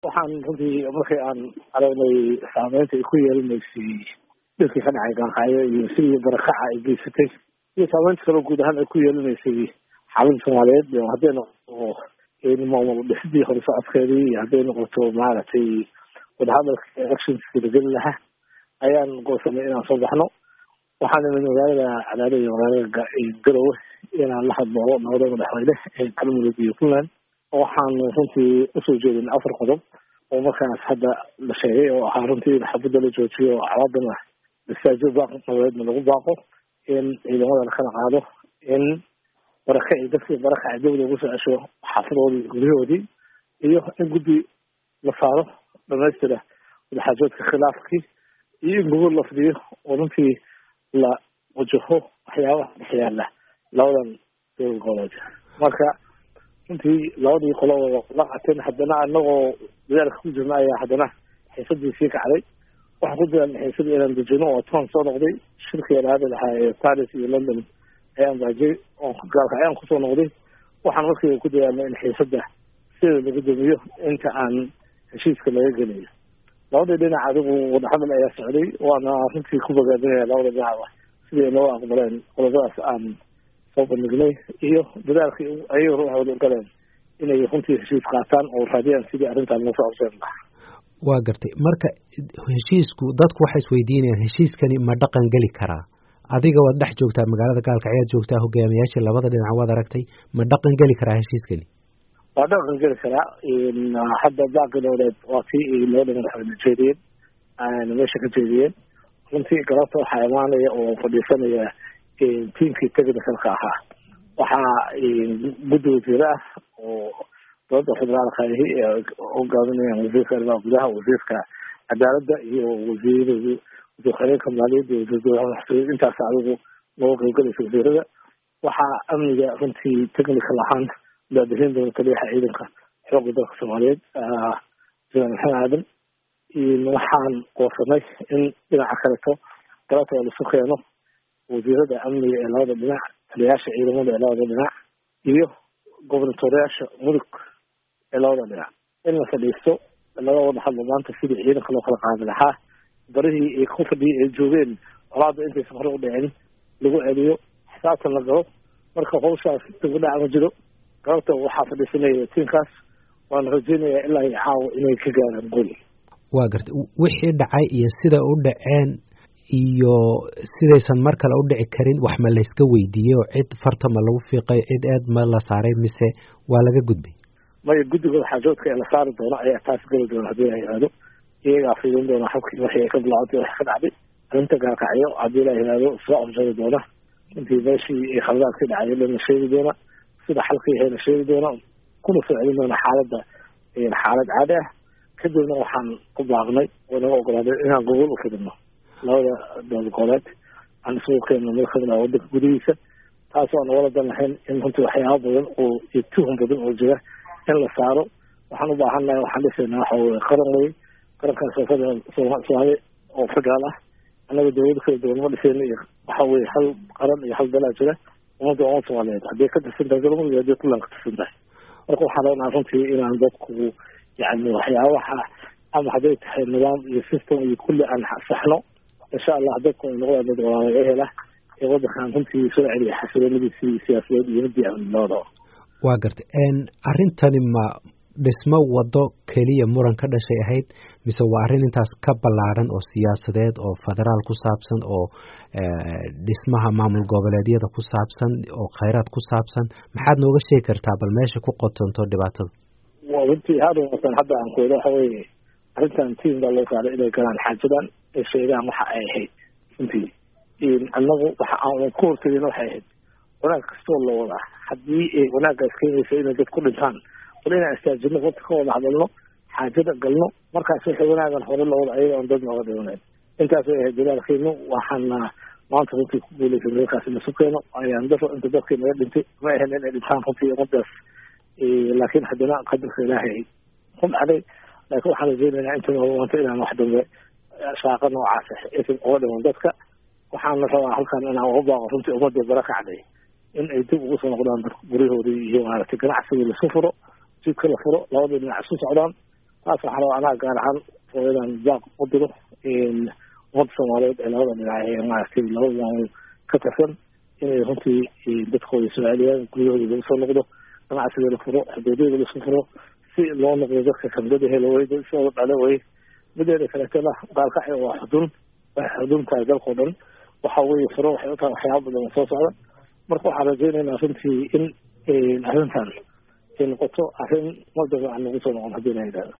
waxaan runtii markii aan aragnay saameynta ay ku yeelanaysay dhirkii ka dhacay gaanqaayo iyo sidii barakaca ay geysatay iyo saameynta kale guud ahaan ay ku yeelanaysay xaaladda soomaaliyeed hadday noqoto maamul dhisidii hore socodkeedii iyo hadday noqoto maaragtay wadahadalka electionska degeli lahaa ayaan goosanay inaan soo baxno waxaan imid magaalada cadaadad iyo magaalada garowe inaan la hadlo labada madaxweyne ee galmudug iyo puntland waxaan runtii usoo jeedin 4 qodob oo markaas hadda la sheegay oo ahaa runtii in xabadda la joojiyo cawadana istaajo baaqo qabeedna lagu baaqo in ciidamada la kala qaado in dadkii barakaca dawladda ugu soo cesho xaafadoodii guryahoodii iyo in guddi la saaro dhamaystira wadaxaajoodka khilaafkii iyo in gogol la fidiyo oo runtii la wajaho waxyaabaha dhex yaala labadan dowlad goboleed marka runtii labadii qolaba la qateen haddana anagoo dadaalka ku jirna ayaa haddana xiisadii sii kacday waxaan ku dadaalna xiisadii inaan dejino oo toon soo noqday shirkii raadi lahaa ee Paris iyo London ayaan baajay oo gaalka ayaan kusoo noqday waxaan markii ku dadaalnay in xiisada sida lagu damiyo inta aan heshiiska laga gelayo labada dhinac adigu wadahadal ayaa socday waana runtii ku bogaadinaya labada dhinac sidii loo aqbaleen qodobadaas aan soo bandhignay iyo dadaalkii ay ruuxooda galeen inay runtii heshiis qaataan oo raadiyaan sidii arrintan loo soo abseen lahaa waa gartay marka heshiisku dadku waxay isweydiinayaan heshiiskani ma dhaqan geli karaa adiga waad dhex joogtaa magaalada gaalkacyo joogtaa hogaamiyaasha labada dhinac waad aragtay ma dhaqan geli karaa heshiiskani waa dhaqan geli karaa hadda baaqi dowleed waa tii labada madaxweyne jeediyeen meesha ka jeediyeen runtii galabta waxaa imaanaya oo fadhiisanaya tiimkii technicalka ahaa waxaa guddi wasiire ah oo dowladda federaalka ahi hogaaminayaan wasiirka arrimaha gudaha wasiirka cadaaladda iyo wasiir xiriirka maaliyadda iyo wasiir intaas adigu loo qaybgalaysa wasiirada waxaa amniga runtii technical ahaan daabixin doona taliyaha ciidanka xoogga dalka soomaaliyeed jenaraal maxamed aadan waxaan goosanay in dhinaca kaleto galabta oo lasu keeno wasiirada amniga ee labada dhinac taliyayaasha ciidamada ee labada dhinac iyo gobernatoriyaasha mudug ee labada dhinac in la fadhiisto laga wada hadlo maanta sidii ciidanka loo kala qaadi lahaa barihii ay ku fadhiyay ay joogeen colaadda intaysan hore u dhicin lagu celiyo xisaabtan la galo marka hawshaas dibadhac ma jiro galabta waxaa fadhiisanaya tiinkaas waana rajeynayaa ilaa iyo caawa inay ka gaaraan gol waa gartay wixii dhacay iyo sida u dhaceen iyo sidaysan mar kale u dhici karin wax ma layska weydiiyey oo cid farta ma lagu fiiqay cid aad ma la saaray mise waa laga gudbay maya guddiga xaajoodka ee la saari doono ayaa taas geli doona haddii ay yidhaahdo iyagaa fiidin doona habkii waxay ka bilaawantay wax ka dhacday arrinta gaalkacyo haddii la yidhaahdo soo abjari doona intii meeshii ay khaladaadka dhacay dhan la sheegi doona sida xalkii ahay la sheegi doona kuna soo celin doona xaalad caadi ah kadibna waxaan ku baaqnay oo naga ogolaaday inaan gogol u fidino labada dowlad goboleed aan isugu keenno meel kamid ah wadanka gudihiisa taas aan wala dan lahayn in runtii waxyaaba badan oo iyo tuhun badan oo jira in la saaro waxaan u baahannahay waxaan dhisaynaa waxa weye qaran weye qarankaas soomaali oo fagaal ah annaga dowlada kala duwan ma dhisayno iyo waxa weye hal qaran iyo hal dalaa jira ummadda soomaaliyeed hadday ka tirsan tahay galmudug iyo hadday puntland ka tirsan tahay marka waxaan rabnaa runtii inaan dadku yani waxyaabaha ama hadday tahay nidaam iyo system iyo kulli aan saxno insha allah dadku ay noqdaan dad walaala ehel ah ee wadankan runtii soo celiya xasiloonadiisii siyaasadeed iyo midii amnilooda waa gartay arrintani ma dhismo wado keliya muran ka dhashay ahayd mise waa arrin intaas ka ballaaran oo siyaasadeed oo federaal ku saabsan oo dhismaha maamul goboleedyada ku saabsan oo khayraad ku saabsan maxaad nooga sheegi kartaa bal meesha ku qotonto dhibaatada runtii haadawatan hadda aan kuwada waxa weye arrintan tiim baa loo saaray inay galaan xaajadan ay sheegaan waxa ay ahayd runtii annagu waxa aan ku hortagin waxay ahayd wanaag kastoo loo wadaa haddii ay wanaaggaas keenaysa inay dad ku dhintaan wala inaan istaajino wata ka wada hadalno xaajada galno markaas waxay wanaagan hore loo wada ayaga aan dad nooga dhiganayn intaas ay ahayd dadaalkeenu waxaana maanta runtii ku guulaysan dalkaas inasu keeno ayaan daro inta dadkii naga dhintay ma ahayn inay dhintaan runtii ummadaas laakiin haddana qadarka ilaahay ku dhacday laakiin waxaan rajeynaynaa inta maanta inaan wax dambe shaaqa noocaas aysan uga dhiman dadka waxaana rabaa halkan inaan uga baaqo runtii ummadda barakacday in ay dib ugu soo noqdaan guryahoodii iyo maaragtay ganacsigii lasu furo jidka la furo labada dhinac isu socdaan taas waxaa rabaa anaa gaar ahaan oo inaan jaaq u diro ummadda soomaaliyeed ee labada dhinac ee maaragtay labada ka tirsan inay runtii dadkooda soo celiyaan guryahooda lagu soo noqdo ganacsiga la furo xuduudyada la isku furo si loo noqdo dadka kamdada helo way sidooda dhale way mideeda kaleetana gaalkacyo waa xudun tahay dalkao dhan waxa weeye furo waxay u tahay waxyaaba badan soo socda marka waxaan rajaynaynaa runtii in arrintan ay noqoto arrin madaba aan lagu soo noqon haddii la yidhahdo